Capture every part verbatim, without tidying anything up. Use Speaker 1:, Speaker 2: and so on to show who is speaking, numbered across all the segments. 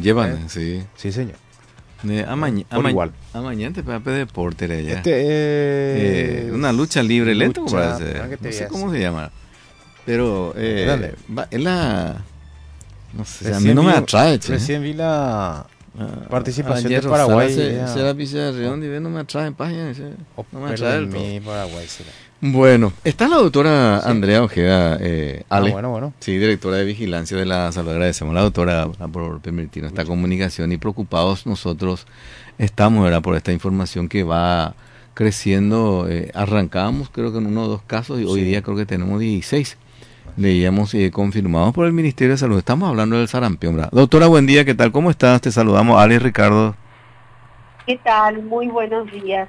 Speaker 1: Llevan,
Speaker 2: ¿Eh?
Speaker 1: sí.
Speaker 2: Sí, señor.
Speaker 1: Eh, amañ
Speaker 2: Por
Speaker 1: amañ
Speaker 2: igual.
Speaker 1: Amañante para deporte allá.
Speaker 2: Este
Speaker 1: Eh,
Speaker 2: es...
Speaker 1: una lucha libre lento,
Speaker 2: lucha,
Speaker 1: parece.
Speaker 2: ¿para qué te
Speaker 1: No
Speaker 2: voy
Speaker 1: sé
Speaker 2: a
Speaker 1: cómo
Speaker 2: decir?
Speaker 1: se llama. Pero eh,
Speaker 2: Dale.
Speaker 1: va, es la... No sé, a mí
Speaker 2: Recién
Speaker 1: no me
Speaker 2: vi,
Speaker 1: atrae, che.
Speaker 2: recién vi la
Speaker 1: Ah,
Speaker 2: participación
Speaker 1: ayer
Speaker 2: de
Speaker 1: Rosara
Speaker 2: Paraguay.
Speaker 1: se, se
Speaker 2: Era...
Speaker 1: la Villarreal
Speaker 2: Oh,
Speaker 1: y ve, no me atrae en página, ese,
Speaker 2: oh,
Speaker 1: no me atrae del todo.
Speaker 2: perdeme, Paraguay será.
Speaker 1: Bueno, está la doctora
Speaker 2: ¿Sí?
Speaker 1: Andrea Ojeda, eh,
Speaker 2: Ah,
Speaker 1: Ale,
Speaker 2: bueno, bueno.
Speaker 1: sí, directora de Vigilancia de la Salud. Agradecemos a la doctora por permitirnos esta comunicación y preocupados nosotros estamos, ¿verdad?, por esta información que va creciendo. Eh, arrancamos creo que en uno o dos casos y hoy
Speaker 2: Sí.
Speaker 1: día creo que tenemos dieciséis. Leíamos eh, confirmados por el Ministerio de Salud. Estamos hablando del sarampión, ¿verdad? Doctora, buen día, ¿qué tal? ¿Cómo estás? Te saludamos, Ale y Ricardo.
Speaker 3: ¿Qué tal? Muy buenos días.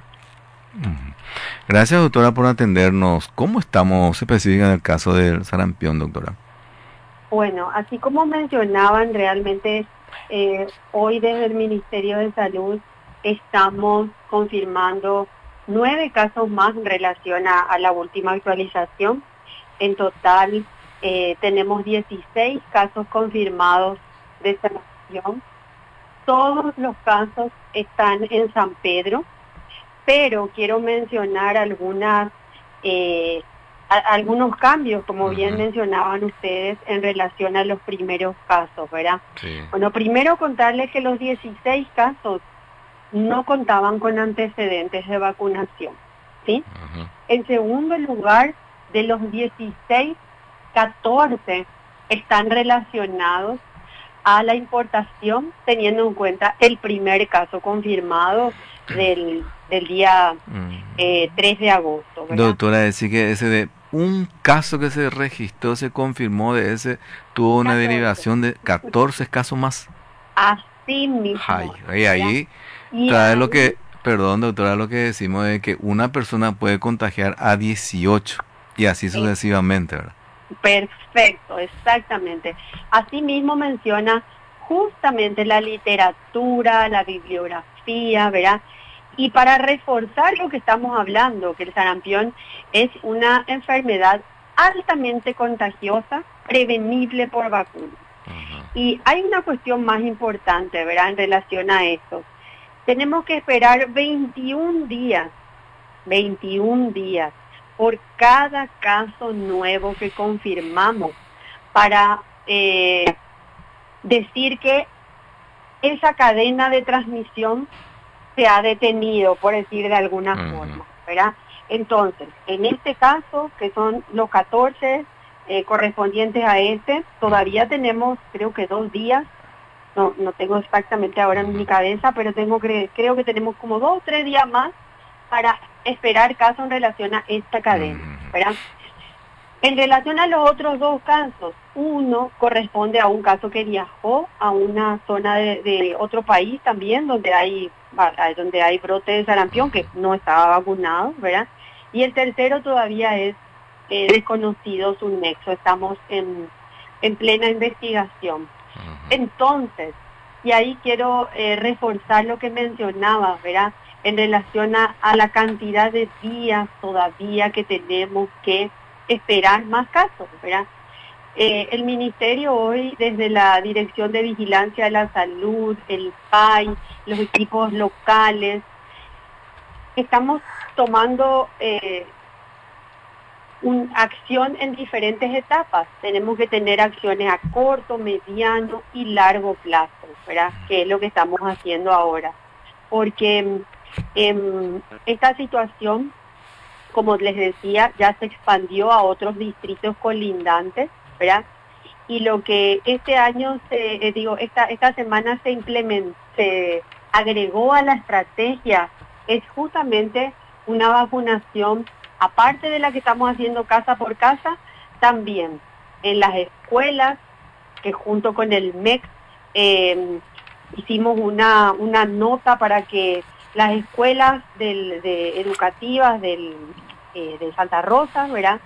Speaker 1: Gracias, doctora, por atendernos. ¿Cómo estamos específicamente en el caso del sarampión, doctora?
Speaker 3: Bueno, así como mencionaban, realmente eh, hoy desde el Ministerio de Salud estamos confirmando nueve casos más en relación a, a la última actualización. En total eh, tenemos dieciséis casos confirmados de sarampión. Todos los casos están en San Pedro, pero quiero mencionar algunas eh, a, algunos cambios, como bien
Speaker 1: Uh-huh.
Speaker 3: mencionaban ustedes, en relación a los primeros casos, ¿verdad?
Speaker 1: Sí.
Speaker 3: Bueno, primero contarles que los dieciséis casos no contaban con antecedentes de vacunación, ¿sí?
Speaker 1: Uh-huh.
Speaker 3: En segundo lugar, de los dieciséis, catorce están relacionados a la importación, teniendo en cuenta el primer caso confirmado del, del día eh, tres de agosto, ¿verdad?
Speaker 1: Doctora, decir que ese de un caso que se registró, se confirmó de ese, tuvo una
Speaker 3: catorce.
Speaker 1: derivación de catorce casos más.
Speaker 3: Así mismo.
Speaker 1: Ay, y ahí
Speaker 3: Y
Speaker 1: trae
Speaker 3: ahí,
Speaker 1: lo que, perdón, doctora, lo que decimos de que una persona puede contagiar a dieciocho y así sucesivamente, ¿verdad?
Speaker 3: Perfecto, exactamente. Asimismo menciona justamente la literatura, la bibliografía, ¿verdad? Y para reforzar lo que estamos hablando, que el sarampión es una enfermedad altamente contagiosa, prevenible por vacuna. Uh-huh. Y hay una cuestión más importante, ¿verdad?, en relación a esto. Tenemos que esperar veintiún días, veintiún días, por cada caso nuevo que confirmamos para eh, decir que esa cadena de transmisión se ha detenido, por decir de alguna uh-huh. forma, ¿verdad? Entonces, en este caso, que son los catorce eh, correspondientes a este, todavía tenemos, creo que dos días, no no tengo exactamente ahora en mi cabeza, pero tengo que, creo que tenemos como dos o tres días más para esperar casos en relación a esta cadena, ¿verdad? En relación a los otros dos casos, uno corresponde a un caso que viajó a una zona de, de otro país también, donde hay donde hay brote de sarampión, que no estaba vacunado, ¿verdad? Y el tercero todavía es eh, desconocido su nexo, estamos en, en plena investigación. Entonces, y ahí quiero eh, reforzar lo que mencionaba, ¿verdad?, en relación a, a la cantidad de días todavía que tenemos que esperar más casos, ¿verdad? Eh, el Ministerio hoy, desde la Dirección de Vigilancia de la Salud, el P A I, los equipos locales, estamos tomando eh, una acción en diferentes etapas. Tenemos que tener acciones a corto, mediano y largo plazo, ¿verdad?, que es lo que estamos haciendo ahora. Porque eh, esta situación, como les decía, ya se expandió a otros distritos colindantes, ¿verdad? Y lo que este año, se, eh, digo, esta, esta semana se implementó, se agregó a la estrategia, es justamente una vacunación, aparte de la que estamos haciendo casa por casa, también en las escuelas, que junto con el M E C eh, hicimos una, una nota para que las escuelas del, de, educativas del, eh, de Santa Rosa, ¿verdad?,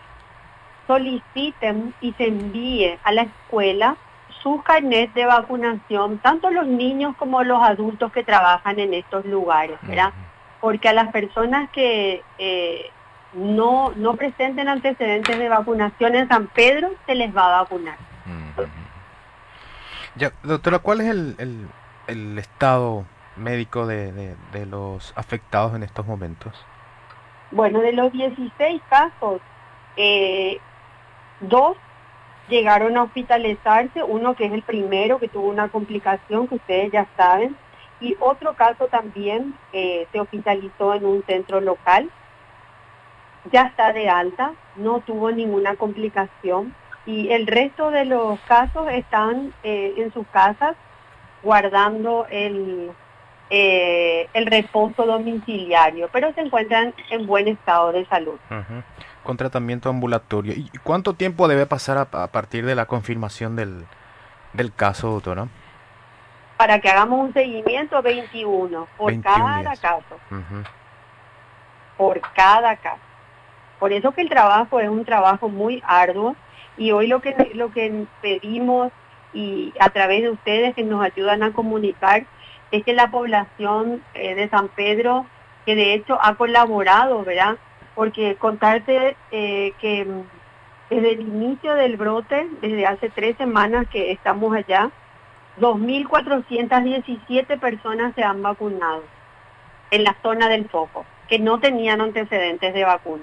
Speaker 3: soliciten y se envíe a la escuela su carnet de vacunación, tanto los niños como los adultos que trabajan en estos lugares, ¿verdad? Porque a las personas que eh, no, no presenten antecedentes de vacunación en San Pedro, se les va a vacunar.
Speaker 2: Ya, doctora, ¿cuál es el, el, el estado médico de, de, de los afectados en estos momentos?
Speaker 3: Bueno, de los dieciséis casos, eh, dos llegaron a hospitalizarse, uno que es el primero que tuvo una complicación que ustedes ya saben, y otro caso también eh, se hospitalizó en un centro local, ya está de alta, no tuvo ninguna complicación, y el resto de los casos están eh, en sus casas guardando el, eh, el reposo domiciliario, pero se encuentran en buen estado de salud.
Speaker 2: Uh-huh. Con tratamiento ambulatorio. ¿Y cuánto tiempo debe pasar a, a partir de la confirmación del, del caso, doctora?
Speaker 3: Para que hagamos un seguimiento, veintiuno por
Speaker 2: veintiún
Speaker 3: cada
Speaker 2: días.
Speaker 3: caso.
Speaker 2: Uh-huh.
Speaker 3: Por cada caso. Por eso que el trabajo es un trabajo muy arduo, y hoy lo que, lo que pedimos, y a través de ustedes que nos ayudan a comunicar, es que la población eh, de San Pedro, que de hecho ha colaborado, ¿verdad? Porque contarte eh, que desde el inicio del brote, desde hace tres semanas que estamos allá, dos mil cuatrocientas diecisiete personas se han vacunado en la zona del foco, que no tenían antecedentes de vacuna.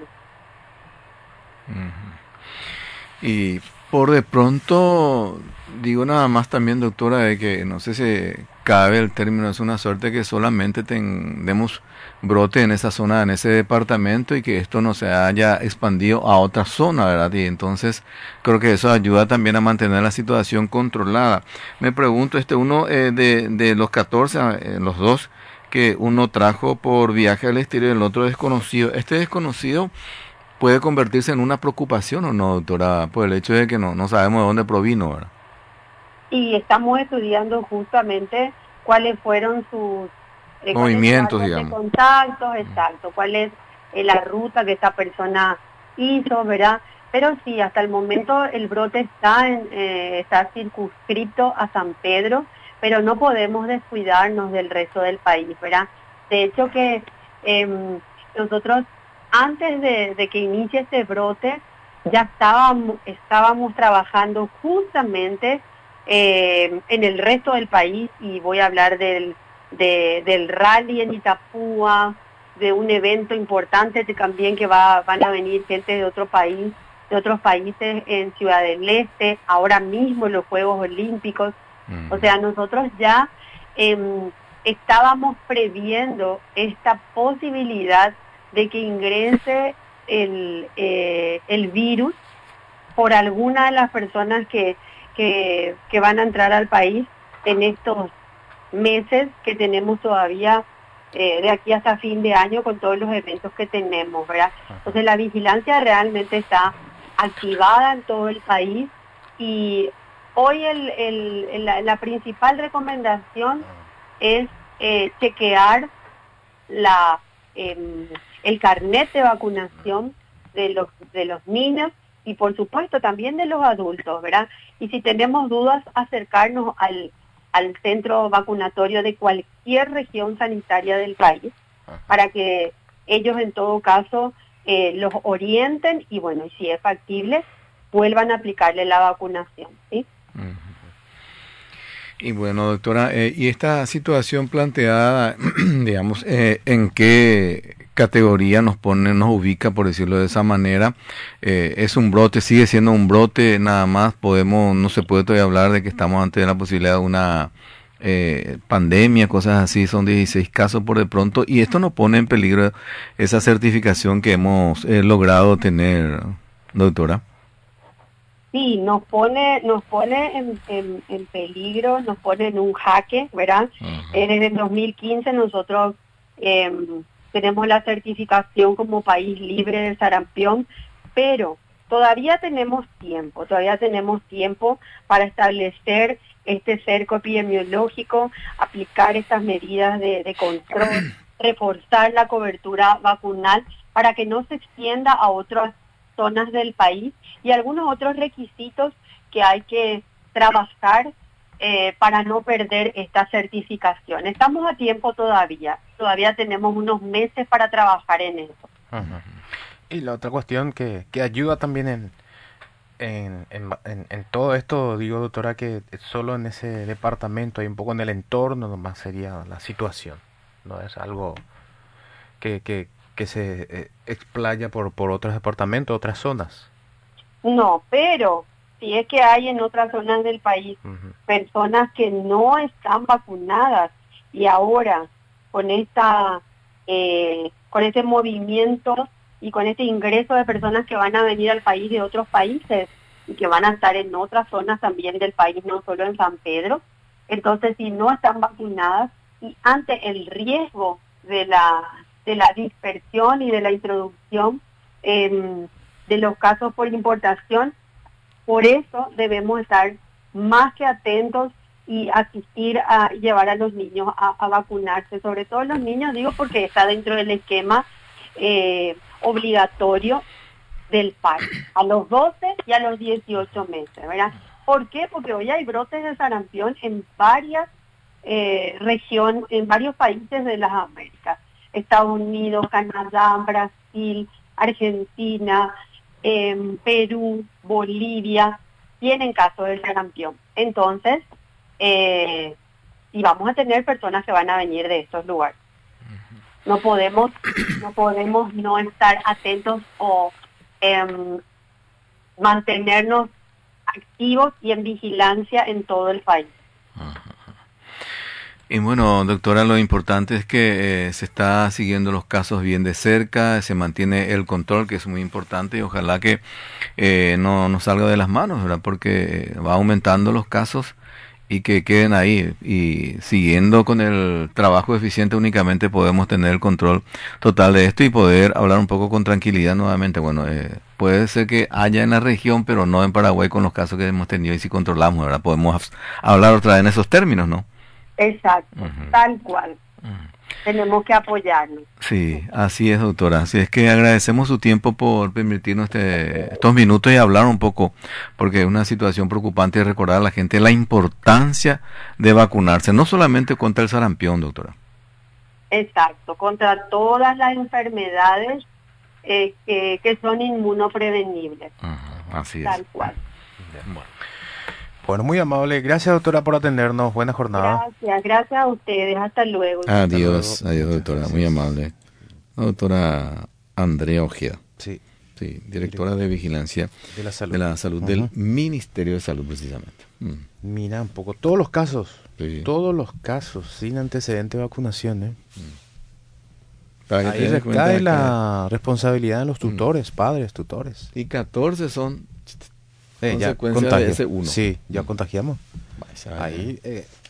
Speaker 1: Uh-huh. Y por de pronto, digo nada más también, doctora, de que no sé si cabe el término, es una suerte que solamente tengamos brote en esa zona, en ese departamento, y que esto no se haya expandido a otra zona, ¿verdad? Y entonces creo que eso ayuda también a mantener la situación controlada. Me pregunto, este uno eh, de, de los catorce, eh, los dos, que uno trajo por viaje al exterior y el otro desconocido, este desconocido puede convertirse en una preocupación o no, doctora, por el hecho de que no, no sabemos de dónde provino, ¿verdad?
Speaker 3: Y estamos estudiando justamente cuáles fueron sus eh,
Speaker 1: movimientos,
Speaker 3: cuáles
Speaker 1: digamos.
Speaker 3: de contactos, exacto, cuál es eh, la ruta que esta persona hizo, ¿verdad? Pero sí, hasta el momento el brote está, en, eh, está circunscripto a San Pedro, pero no podemos descuidarnos del resto del país, ¿verdad? De hecho que eh, nosotros, antes de, de que inicie este brote, ya estábamos, estábamos trabajando justamente eh, en el resto del país, y voy a hablar del, de, del rally en Itapúa, de un evento importante que también que va, van a venir gente de otro país, de otros países en Ciudad del Este, ahora mismo los Juegos Olímpicos. Uh-huh. O sea, nosotros ya eh, estábamos previendo esta posibilidad de que ingrese el, eh, el virus por alguna de las personas que, que, que van a entrar al país en estos meses que tenemos todavía eh, de aquí hasta fin de año, con todos los eventos que tenemos, ¿verdad? Entonces la vigilancia realmente está activada en todo el país, y hoy el, el, la, la principal recomendación es eh, chequear la, eh, el carnet de vacunación de los, de los niños, y por supuesto también de los adultos, ¿verdad? Y si tenemos dudas, acercarnos al, al centro vacunatorio de cualquier región sanitaria del país, para que ellos en todo caso eh, los orienten, y bueno, y si es factible, vuelvan a aplicarle la vacunación, ¿sí?
Speaker 1: Uh-huh. Y bueno, doctora, eh, y esta situación planteada, digamos, eh, ¿en qué categoría nos pone, nos ubica, por decirlo de esa manera? Eh, ¿es un brote, sigue siendo un brote nada más? Podemos, no se puede todavía hablar de que estamos ante la posibilidad de una eh, pandemia, cosas así, son dieciséis casos por de pronto, y esto no pone en peligro esa certificación que hemos eh, logrado tener, doctora.
Speaker 3: Sí, nos pone, nos pone en, en, en peligro, nos pone en un jaque, ¿verdad? Uh-huh. Eh, desde el dos mil quince nosotros eh, tenemos la certificación como país libre del sarampión, pero todavía tenemos tiempo, todavía tenemos tiempo para establecer este cerco epidemiológico, aplicar estas medidas de, de control, reforzar la cobertura vacunal para que no se extienda a otras zonas del país, y algunos otros requisitos que hay que trabajar eh, para no perder esta certificación. Estamos a tiempo todavía, todavía tenemos unos meses para trabajar en eso.
Speaker 2: Uh-huh. Y la otra cuestión que, que ayuda también en, En, en, en, en todo esto, digo, doctora, que solo en ese departamento hay un poco en el entorno nomás sería la situación, no es algo que, que, que se eh, explaya por, por otros departamentos, otras zonas.
Speaker 3: No, pero si es que hay en otras zonas del país
Speaker 2: Ujú.
Speaker 3: personas que no están vacunadas y ahora con esta eh, con este movimiento y con este ingreso de personas que van a venir al país de otros países y que van a estar en otras zonas también del país, no solo en San Pedro, entonces si no están vacunadas y ante el riesgo de la de la dispersión y de la introducción eh, de los casos por importación, por eso debemos estar más que atentos y asistir a llevar a los niños a, a vacunarse, sobre todo los niños, digo, porque está dentro del esquema eh, obligatorio del P A R, a los doce y a los dieciocho meses, ¿verdad? ¿Por qué? Porque hoy hay brotes de sarampión en varias eh, regiones, en varios países de las Américas, Estados Unidos, Canadá, Brasil, Argentina, eh, Perú, Bolivia, tienen casos de sarampión. Entonces, eh, y vamos a tener personas que van a venir de estos lugares. No podemos, no podemos no estar atentos o eh, mantenernos activos y en vigilancia en todo el país.
Speaker 1: Y bueno, doctora, lo importante es que eh, se está siguiendo los casos bien de cerca, se mantiene el control, que es muy importante, y ojalá que eh, no nos salga de las manos, ¿verdad? Porque va aumentando los casos y que queden ahí. Y siguiendo con el trabajo eficiente únicamente podemos tener el control total de esto y poder hablar un poco con tranquilidad nuevamente. Bueno, eh, puede ser que haya en la región, pero no en Paraguay con los casos que hemos tenido, y si controlamos, ¿verdad? Podemos hablar otra vez en esos términos, ¿no?
Speaker 3: Exacto,
Speaker 1: Uh-huh.
Speaker 3: tal cual.
Speaker 1: Uh-huh.
Speaker 3: Tenemos que apoyarnos.
Speaker 1: Sí, así es, doctora. Así es que agradecemos su tiempo por permitirnos este, estos minutos y hablar un poco, porque es una situación preocupante, y recordar a la gente la importancia de vacunarse, no solamente contra el sarampión, doctora.
Speaker 3: Exacto, contra todas las enfermedades eh, que, que son inmunoprevenibles.
Speaker 1: Uh-huh. Así es.
Speaker 3: Tal cual.
Speaker 2: Bueno. Bueno, muy amable. Gracias, doctora, por atendernos. Buena jornada.
Speaker 3: Gracias, gracias a ustedes. Hasta luego.
Speaker 1: Adiós,
Speaker 2: Hasta luego.
Speaker 1: adiós, doctora.
Speaker 2: Muchas
Speaker 1: Muy
Speaker 2: gracias.
Speaker 1: amable. La doctora Andrea Ojeda.
Speaker 2: Sí,
Speaker 1: Sí, directora de Vigilancia
Speaker 2: de la salud.
Speaker 1: de la Salud
Speaker 2: Ujú.
Speaker 1: del Ministerio de Salud, precisamente. Mm.
Speaker 2: Mira un poco, todos los casos,
Speaker 1: Sí.
Speaker 2: todos los casos sin antecedente de vacunación, ¿eh?
Speaker 1: Para que te
Speaker 2: Ahí
Speaker 1: des cuenta
Speaker 2: recae
Speaker 1: que-
Speaker 2: la responsabilidad de los tutores, padres, tutores.
Speaker 1: Y catorce son
Speaker 2: Eh, ya
Speaker 1: consecuencia de
Speaker 2: contagio.
Speaker 1: ese uno.
Speaker 2: Sí, ya contagiamos.
Speaker 1: Vaya,
Speaker 2: Ahí eh,